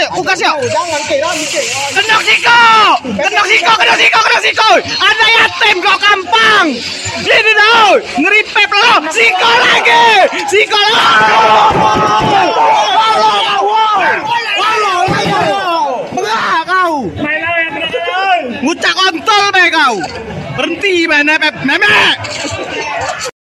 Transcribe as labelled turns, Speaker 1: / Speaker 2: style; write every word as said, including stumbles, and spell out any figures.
Speaker 1: yuk, ugas yuk.
Speaker 2: Jangan kira mikir.
Speaker 1: Kendok siko, kendok siko, kendok siko, kendok siko. Ada yatim kok gampang. Gini tau, ngeripep lo, siko lagi, siko lagi. Enggak kau. Ngucak kontol be kau. Berhenti main mepep, memek.